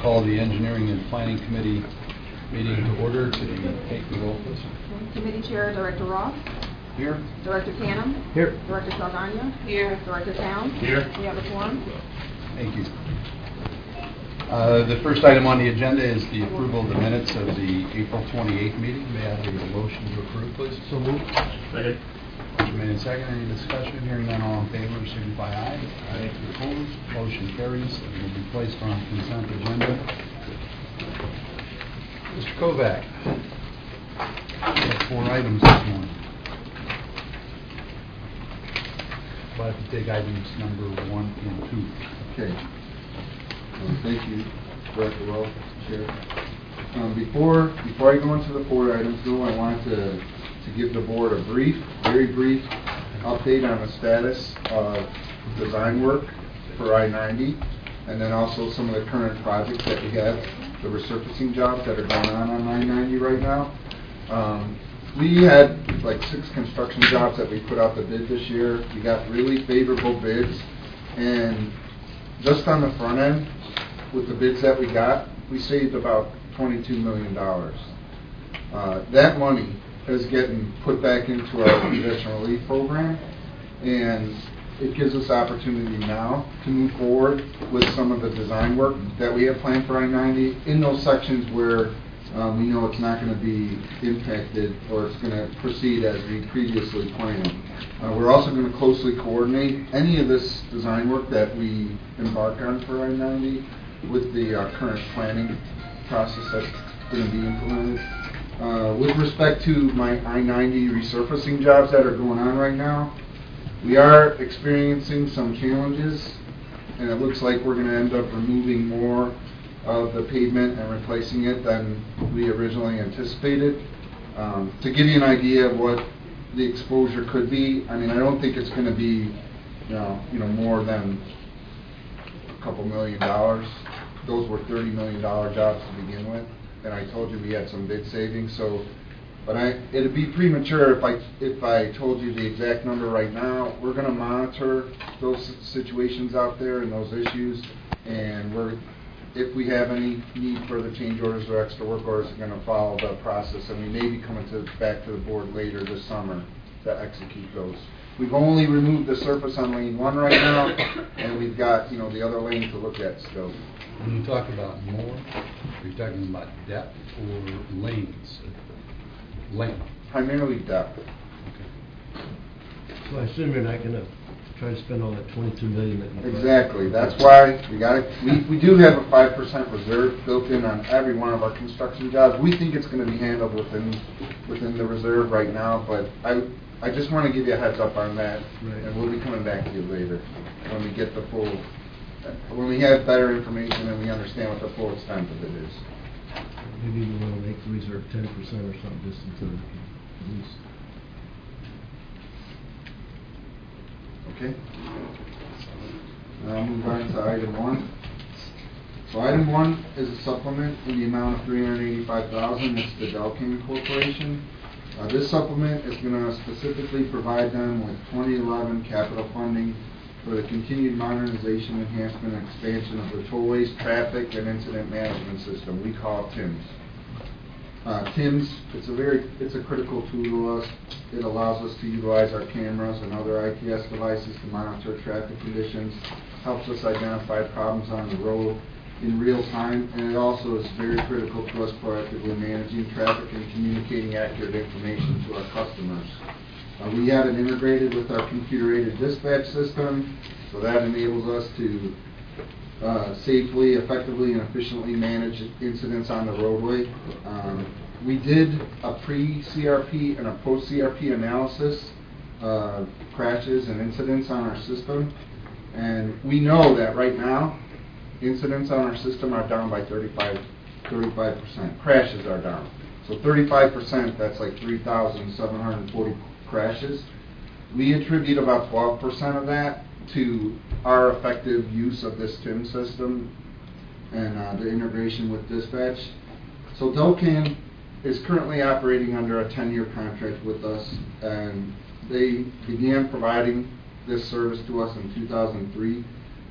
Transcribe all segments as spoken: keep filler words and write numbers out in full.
call the Engineering and Planning Committee meeting to order. Could you take the roll, please? Committee Chair, Director Ross. Here. Director Canham. Here. Director Saldana. Here. Director Towns. Here. We have a quorum. Thank you. Uh, the first item on the agenda is the approval of the minutes of the April twenty-eighth meeting. May I have a motion to approve, please? So moved. Second. Motion made and second. Any discussion? Hearing none, all in favor, signify aye. Aye. Opposed? Motion carries and will be placed on consent agenda. Mister Kovac, we have four items this morning. I'll have to take items number one and two. Okay. Um, thank you, Director Wells, Chair. Um, before before I go into the four items, though, I wanted to to give the board a brief, very brief update on the status of design work for I ninety, and then also some of the current projects that we have, the resurfacing jobs that are going on on I ninety right now. Um, we had like six construction jobs that we put out the bid this year. We got really favorable bids, and just on the front end, with the bids that we got, we saved about twenty-two million dollars. Uh, that money is getting put back into our condition relief program, and it gives us opportunity now to move forward with some of the design work that we have planned for I ninety in those sections where um, we know it's not going to be impacted or it's going to proceed as we previously planned. Uh, we're also going to closely coordinate any of this design work that we embark on for I ninety with the uh, current planning process that's going to be implemented. Uh, with respect to my I ninety resurfacing jobs that are going on right now, we are experiencing some challenges, and it looks like we're going to end up removing more of the pavement and replacing it than we originally anticipated. Um, to give you an idea of what the exposure could be, I mean, I don't think it's going to be, you know, you know, more than a couple million dollars. Those were thirty million dollar jobs to begin with, and I told you we had some bid savings. So, but I, it'd be premature if I if I told you the exact number right now. We're going to monitor those situations out there and those issues, and we're if we have any need for the change orders or extra work orders, we're going to follow the process, and we may be coming to back to the board later this summer to execute those. We've only removed the surface on lane one right now, and we've got, you know, the other lane to look at still. When you talk about more, are you talking about depth or lanes? Length. Primarily depth. Okay. So I assume you're not going to try to spend all that twenty-two million dollars that you Exactly. That's why we got it. We, we do have a five percent reserve built in on every one of our construction jobs. We think it's going to be handled within within the reserve right now, but I I just want to give you a heads up on that, right. And we'll be coming back to you later when we get the full, when we have better information and we understand what the full extent of it is. Maybe you want to make the reserve ten percent or something just until we can at least. Okay. Now move on to item one. So item one is a supplement in the amount of three hundred eighty-five thousand dollars. It's the Delcan Corporation. Uh, this supplement is going to specifically provide them with twenty eleven capital funding for the continued modernization, enhancement, and expansion of the tollways, traffic, and incident management system. We call it TIMS. Uh, TIMS, it's a very, it's a critical tool to us. It allows us to utilize our cameras and other I T S devices to monitor traffic conditions, helps us identify problems on the road in real time, and it also is very critical to us proactively managing traffic and communicating accurate information to our customers. Uh, we have it integrated with our computer-aided dispatch system, so that enables us to uh, safely, effectively, and efficiently manage incidents on the roadway. Um, we did a pre-C R P and a post-C R P analysis of crashes and incidents on our system, and we know that right now, incidents on our system are down by thirty-five percent. Crashes are down. So thirty-five percent, that's like three thousand seven hundred forty crashes. We attribute about twelve percent of that to our effective use of this TIMS system and uh, the integration with dispatch. So Delcan is currently operating under a ten-year contract with us, and they began providing this service to us in two thousand three.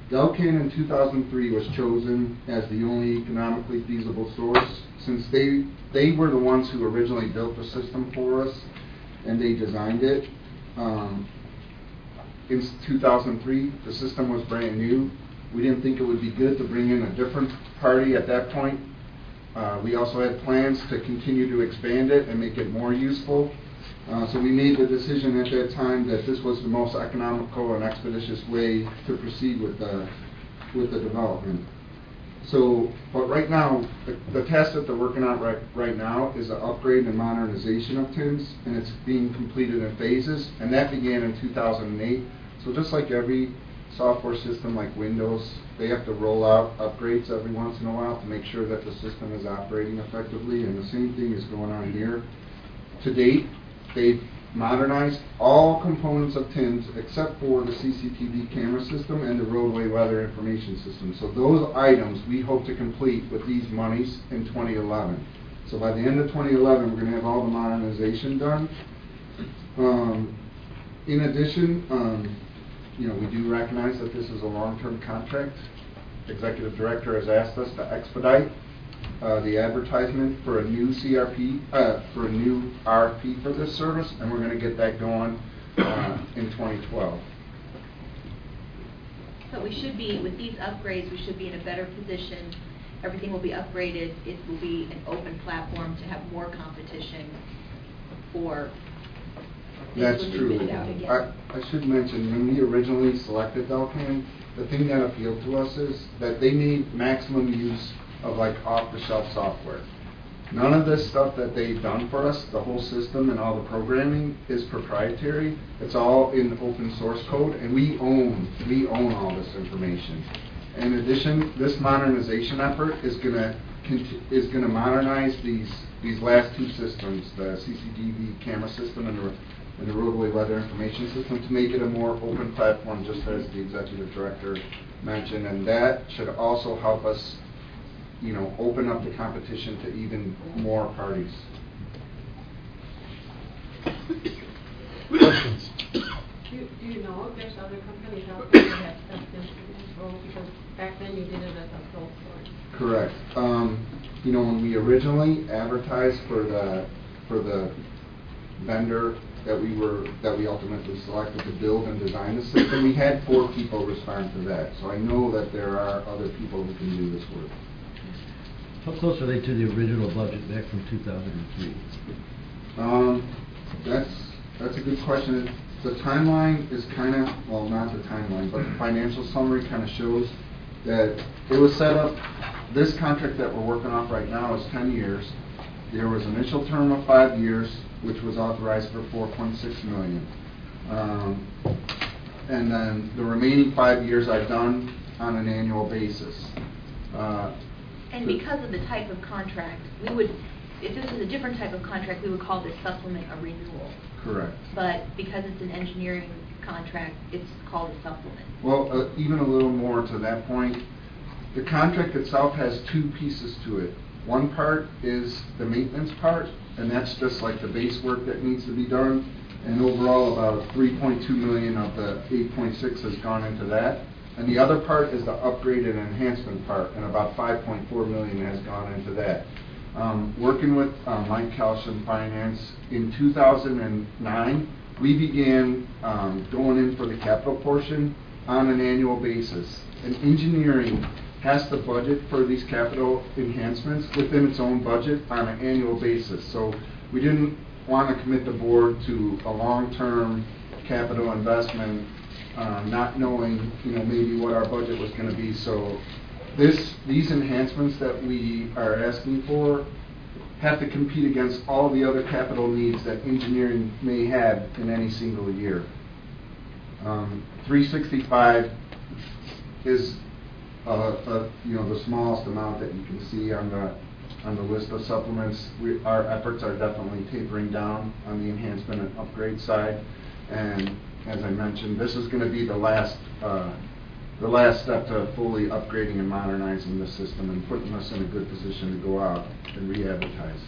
Delcan in two thousand three was chosen as the only economically feasible source, since they they were the ones who originally built the system for us, and they designed it. Um, in two thousand three, the system was brand new. We didn't think it would be good to bring in a different party at that point. Uh, we also had plans to continue to expand it and make it more useful. Uh, so we made the decision at that time that this was the most economical and expeditious way to proceed with the with the development. So, but right now, the, the task that they're working on right right now is the upgrade and modernization of TIMS, and it's being completed in phases, and that began in two thousand eight. So just like every software system like Windows, they have to roll out upgrades every once in a while to make sure that the system is operating effectively, and the same thing is going on here. To date, they've modernized all components of TIMS except for the C C T V camera system and the roadway weather information system. So those items we hope to complete with these monies in twenty eleven. So by the end of twenty eleven, we're going to have all the modernization done. Um, in addition, um, you know, we do recognize that this is a long-term contract. Executive Director has asked us to expedite Uh, the advertisement for a new C R P, uh, for a new R F P for this service, and we're going to get that going uh, in twenty twelve. So we should be, with these upgrades, we should be in a better position. Everything will be upgraded. It will be an open platform to have more competition for. That's this will be true. bid out again. I, I should mention, when we originally selected Delcan, the thing that appealed to us is that they made maximum use of like off-the-shelf software. None of this stuff that they've done for us, the whole system and all the programming, is proprietary. It's all in open source code, and we own we own all this information. In addition, this modernization effort is gonna is gonna modernize these these last two systems, the C C T V camera system and the and the roadway weather information system, to make it a more open platform, just as the executive director mentioned, and that should also help us, you know, open up the competition to even more parties. Questions? Do you, do you know if there's other companies out there that have stepped into this role? Because back then you did it as a sole source. Correct. Um, you know, when we originally advertised for the for the vendor that we were that we ultimately selected to build and design the system, we had four people respond to that. So I know that there are other people who can do this work. How close are they to the original budget back from two thousand three? Um, that's that's a good question. The timeline is kind of, well, not the timeline, but the financial summary kind of shows that it was set up. This contract that we're working off right now is ten years. There was an initial term of five years, which was authorized for four point six million. Um, and then the remaining five years I've done on an annual basis. Uh, And because of the type of contract, we would, if this was a different type of contract, we would call this supplement a renewal. Correct. But because it's an engineering contract, it's called a supplement. Well, uh, even a little more to that point, the contract itself has two pieces to it. One part is the maintenance part, and that's just like the base work that needs to be done. And overall, about three point two million of the eight point six has gone into that. And the other part is the upgrade and enhancement part, and about five point four million has gone into that. Um, working with uh, Mike Kalsham Finance, in two thousand nine, we began um, going in for the capital portion on an annual basis. And engineering has to budget for these capital enhancements within its own budget on an annual basis. So we didn't want to commit the board to a long-term capital investment, uh, not knowing, you know, maybe what our budget was going to be. So this, these enhancements that we are asking for have to compete against all the other capital needs that engineering may have in any single year. Um, three sixty-five is uh, uh, you know, the smallest amount that you can see on the on the list of supplements. We, our efforts are definitely tapering down on the enhancement and upgrade side, and as I mentioned, this is going to be the last uh, the last step to fully upgrading and modernizing the system and putting us in a good position to go out and re-advertise.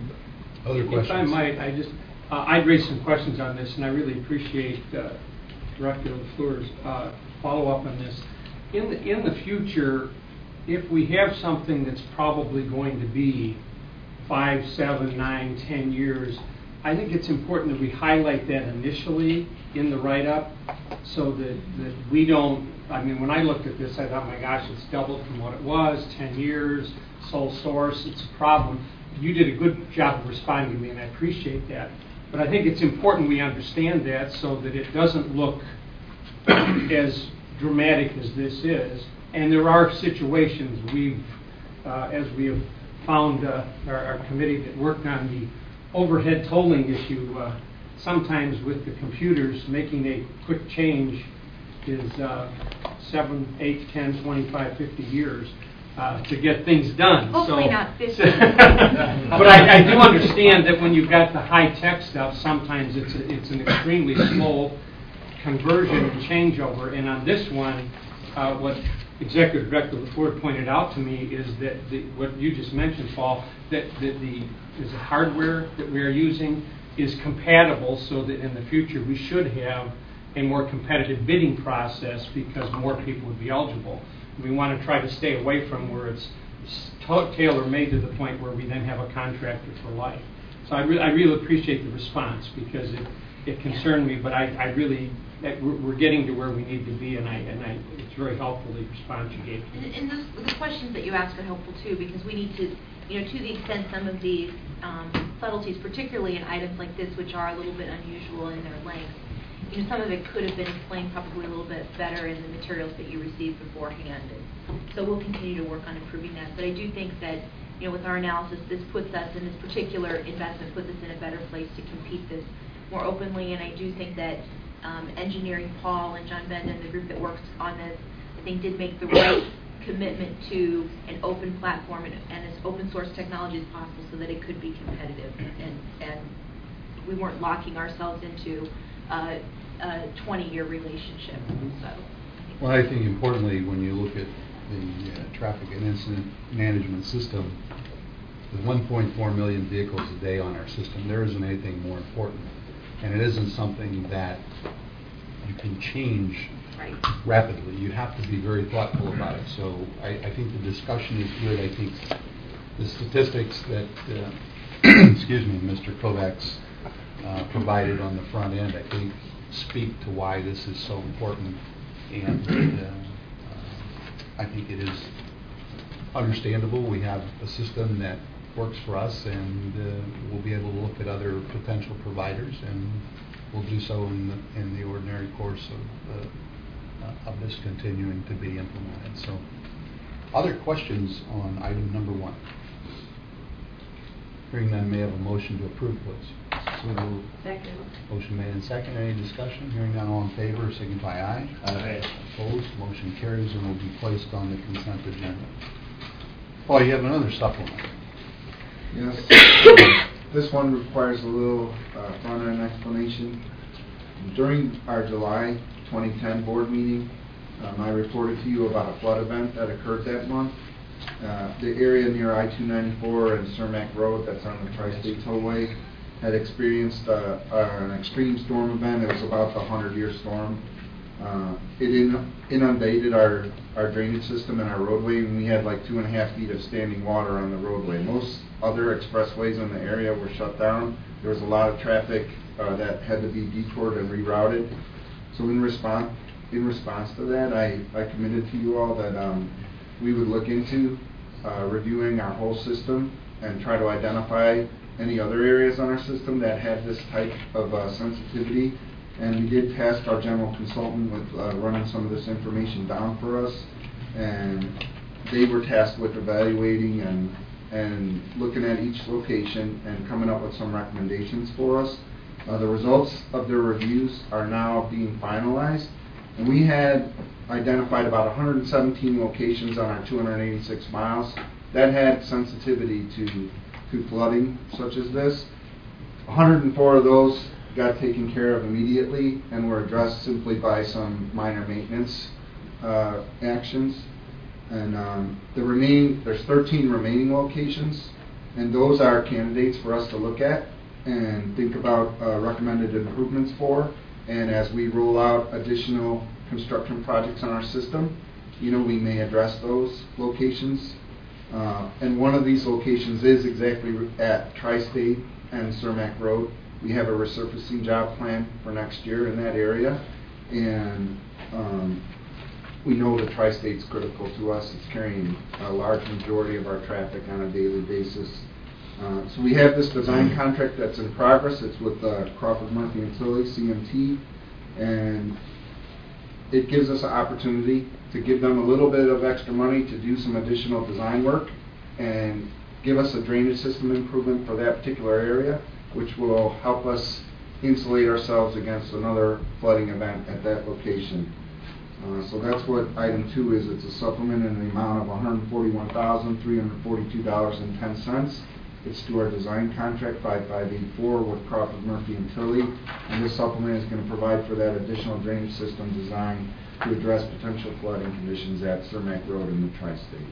Other questions? If I might, I just, uh, I'd raise some questions on this, and I really appreciate uh, Director LaFleur's uh, follow up on this. In the, in the future, if we have something that's probably going to be five, seven, nine, ten years, I think it's important that we highlight that initially in the write-up so that, that we don't, I mean, when I looked at this, I thought, my gosh, it's doubled from what it was, ten years, sole source, it's a problem. You did a good job of responding to me, and I appreciate that. But I think it's important we understand that so that it doesn't look as dramatic as this is. And there are situations we've, uh, as we have found uh, our, our committee that worked on the overhead tolling issue, uh, sometimes with the computers making a quick change is uh, seven, eight, ten, twenty-five, fifty years uh, to get things done. Hopefully so, not fifty. But I, I do understand that when you've got the high-tech stuff, sometimes it's a, it's an extremely slow conversion and changeover. And on this one, uh, what Executive Director LaFleur pointed out to me is that the, what you just mentioned, Paul, that, that the is the hardware that we are using is compatible so that in the future we should have a more competitive bidding process because more people would be eligible. We want to try to stay away from where it's tailor-made to the point where we then have a contractor for life. So I, re- I really appreciate the response because it, it concerned me, but I, I really, that we're, we're getting to where we need to be, and I, and I, it's very helpful, the response you gave. And, and those, the questions that you asked are helpful too, because we need to, you know, to the extent some of these um, subtleties, particularly in items like this, which are a little bit unusual in their length, you know, some of it could have been explained probably a little bit better in the materials that you received beforehand. And so we'll continue to work on improving that. But I do think that, you know, with our analysis, this puts us, in this particular investment, puts us in a better place to compete this more openly. And I do think that um, engineering, Paul and John Benda, the group that works on this, I think did make the right commitment to an open platform and, and as open source technology as possible so that it could be competitive. And, and we weren't locking ourselves into uh, a twenty-year relationship. So, Well, I think importantly, when you look at the uh, traffic and incident management system, with one point four million vehicles a day on our system, there isn't anything more important. And it isn't something that you can change right. rapidly. You have to be very thoughtful about it. So I, I think the discussion is good. I think the statistics that, uh, excuse me, Mister Kovacs uh, provided on the front end, I think, speak to why this is so important. And uh, uh, I think it is understandable. We have a system that works for us, and uh, we'll be able to look at other potential providers, and we'll do so in the, in the ordinary course of, uh, uh, of this continuing to be implemented. So, other questions on item number one? Hearing none, may I have a motion to approve, please? So Second. Motion made and second. Any discussion? Hearing none, all in favor, signify aye. Aye. Opposed? Motion carries and will be placed on the consent agenda. Paul, you have another supplement. Yes. This one requires a little uh, front-end explanation. During our July twenty ten board meeting, um, I reported to you about a flood event that occurred that month. Uh, the area near I two ninety-four and Cermak Road, that's on the Tri-State Tollway, had experienced uh, uh, an extreme storm event. It was about the hundred-year storm. Uh, it in, inundated our, our drainage system and our roadway, and we had like two and a half feet of standing water on the roadway. Most other expressways in the area were shut down. There was a lot of traffic uh, that had to be detoured and rerouted. So in response, in response to that, I, I committed to you all that um, we would look into uh, reviewing our whole system and try to identify any other areas on our system that had this type of uh, sensitivity. And we did task our general consultant with uh, running some of this information down for us, and they were tasked with evaluating and and looking at each location and coming up with some recommendations for us. Uh, the results of their reviews are now being finalized, and we had identified about one hundred seventeen locations on our two hundred eighty-six miles that had sensitivity to to flooding such as this. one hundred four of those got taken care of immediately and were addressed simply by some minor maintenance uh, actions. And um, the remaining, there's thirteen remaining locations, and those are candidates for us to look at and think about uh, recommended improvements for. And as we roll out additional construction projects on our system, you know, we may address those locations. Uh, and one of these locations is exactly at Tri-State and Cermak Road. We have a resurfacing job plan for next year in that area. And um, we know the Tri-State's critical to us. It's carrying a large majority of our traffic on a daily basis. Uh, so we have this design contract that's in progress. It's with uh, Crawford Murphy and Tilly, C M T, and it gives us an opportunity to give them a little bit of extra money to do some additional design work and give us a drainage system improvement for that particular area, which will help us insulate ourselves against another flooding event at that location. Uh, so that's what item two is. It's a supplement in the amount of one hundred forty-one thousand three hundred forty-two dollars and ten cents. It's to our design contract five five eight four with Crawford Murphy and Tilly, and this supplement is going to provide for that additional drainage system design to address potential flooding conditions at Cermak Road in the Tri-State.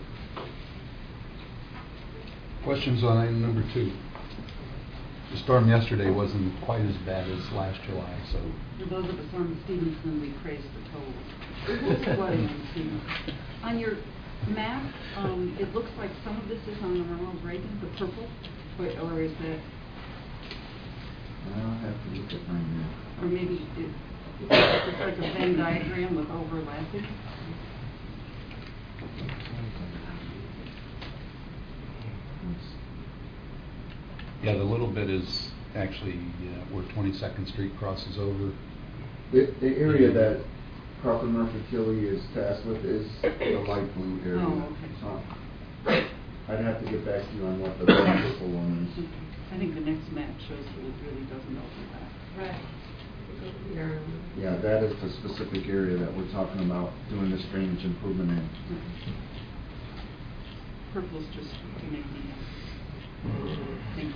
Questions on item number two? The storm yesterday wasn't quite as bad as last July, so. For those of us on Stevenson, we praise the toll. It was flooding on Stevenson. On your map, um, it looks like some of this is on the Ronald Reagan, the purple, or, or is that, I'll have to look at my map. or maybe it, it's like a Venn diagram with overlapping? Yeah, the little bit is actually uh, where twenty-second Street crosses over. The, the area that Crawford Murphy Tilly is tasked with is the light blue area. Oh, okay. So I'd have to get back to you on what the purple one is. I think the next map shows that it really doesn't overlap. Right. Yeah, that is the specific area that we're talking about doing this drainage improvement in. Purple's just to make me think.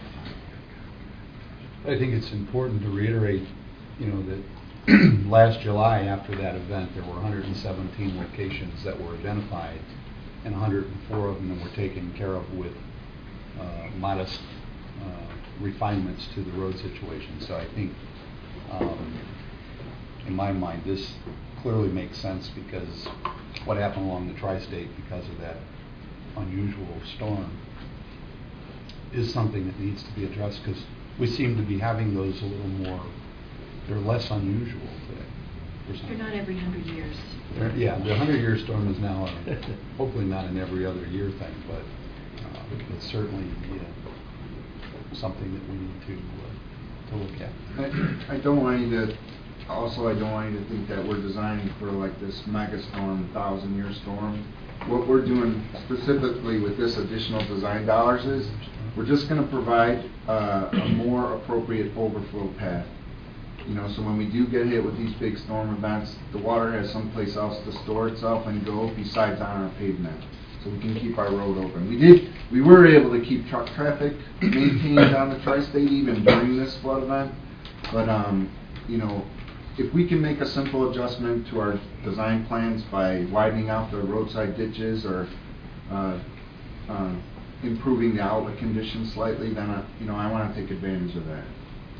I think it's important to reiterate, you know, that last July after that event, there were one hundred seventeen locations that were identified, and one hundred four of them were taken care of with uh, modest uh, refinements to the road situation. So I think, um, in my mind, this clearly makes sense because what happened along the Tri-State because of that unusual storm is something that needs to be addressed because we seem to be having those a little more, they're less unusual today. for some They're not reason. every hundred years. They're- Yeah, the hundred-year storm is now, a, hopefully not an every other year thing, but uh, it's certainly uh, something that we need to uh, to look at. I, I don't want you to, also I don't want you to think that we're designing for like this mega storm, thousand year storm. What we're doing specifically with this additional design dollars is, we're just going to provide uh, a more appropriate overflow path. You know, so when we do get hit with these big storm events, the water has someplace else to store itself and go besides on our pavement, so we can keep our road open. We did, we were able to keep truck traffic maintained on the Tri-State even during this flood event, but um, you know, if we can make a simple adjustment to our design plans by widening out the roadside ditches or uh, uh, improving the outlet conditions slightly, then uh, you know, I want to take advantage of that.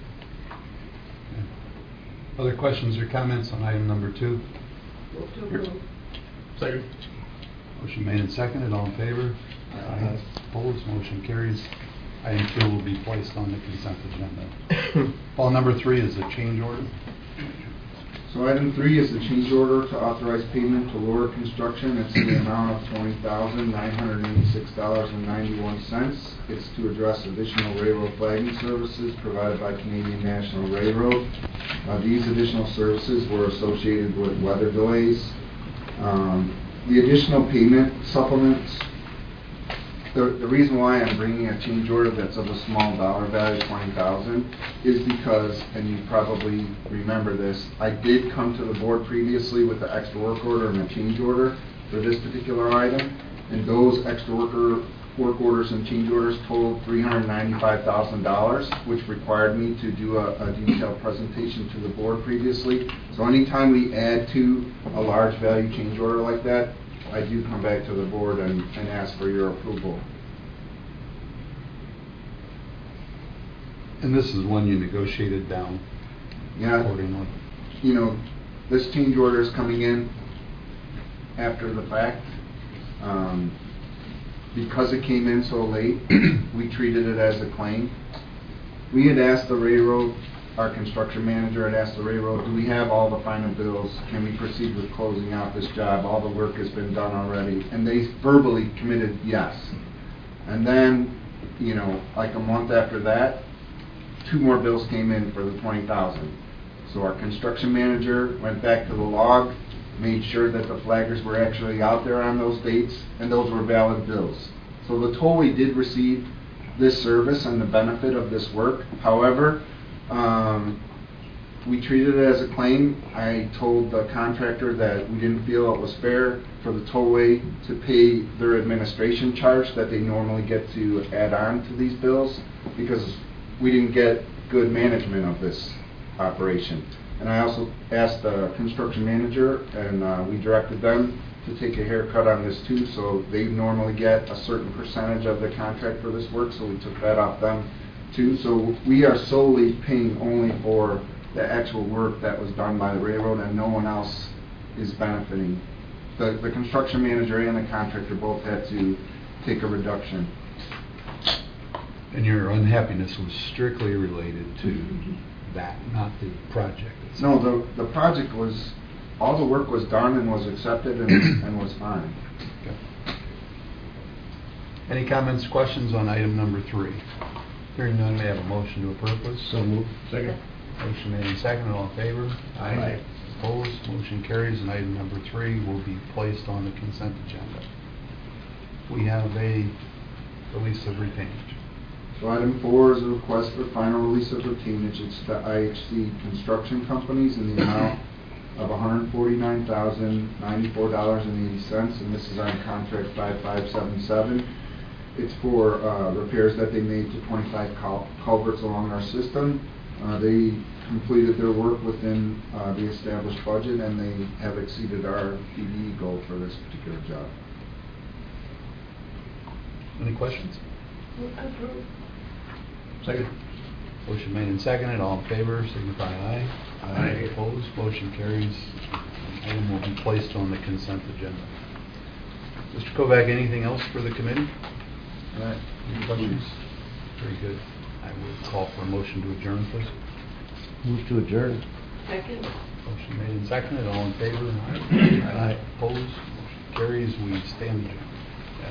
Other questions or comments on item number two? Move to approve. Second. Motion made and seconded. All in favor? Aye. Opposed? Motion carries. Item two will be placed on the consent agenda. Paul, number three is a change order. So item three is the change order to authorize payment to Lower Construction. It's in the amount of twenty thousand nine hundred eighty-six dollars and ninety-one cents. It's to address additional railroad flagging services provided by Canadian National Railroad. Uh, these additional services were associated with weather delays. Um, the additional payment supplements. The, the reason why I'm bringing a change order that's of a small dollar value, twenty thousand dollars, is because, and you probably remember this, I did come to the board previously with the extra work order and a change order for this particular item, and those extra worker work orders and change orders totaled three hundred ninety-five thousand dollars, which required me to do a, a detailed presentation to the board previously. So anytime we add to a large value change order like that, I do come back to the board and, and ask for your approval. And this is one you negotiated down Yeah. accordingly. you know, this change order is coming in after the fact. Um, because it came in so late, we treated it as a claim. We had asked the railroad, our construction manager had asked the railroad, do we have all the final bills? Can we proceed with closing out this job? All the work has been done already. And they verbally committed yes. And then, you know, like a month after that, two more bills came in for the twenty thousand. So our construction manager went back to the log, made sure that the flaggers were actually out there on those dates, and those were valid bills. So the tollway did receive this service and the benefit of this work. However, um, we treated it as a claim. I told the contractor that we didn't feel it was fair for the tollway to pay their administration charge that they normally get to add on to these bills, because we didn't get good management of this operation. And I also asked the construction manager, and uh, we directed them to take a haircut on this too, so they normally get a certain percentage of the contract for this work, so we took that off them too. So we are solely paying only for the actual work that was done by the railroad, and no one else is benefiting. The, the construction manager and the contractor both had to take a reduction. And your unhappiness was strictly related to that, not the project itself? No, the, the project was, all the work was done and was accepted and, and was fine. Okay. Any comments, questions on item number three? Hearing none, may I have a motion to approve, please? So moved. Second. Motion made and seconded, all in favor? Aye. Opposed, motion carries, and item number three will be placed on the consent agenda. We have a release of retainage. So item four is a request for final release of retainage. It's the I H C Construction Companies in the amount of one hundred forty-nine thousand ninety-four dollars and eighty cents, and this is on contract five five seven seven. It's for uh, repairs that they made to twenty-five cul culverts along our system. Uh, they completed their work within uh, the established budget, and they have exceeded our P D E goal for this particular job. Any questions? Second. Motion made and seconded, all in favor, signify aye. Aye. Opposed, motion carries. Item will be placed on the consent agenda. Mister Kovac, anything else for the committee? All right. Any questions? Very good. I will call for a motion to adjourn, please. Move to adjourn. Second. Motion made and seconded, all in favor? Aye. Opposed, motion carries. We stand adjourned.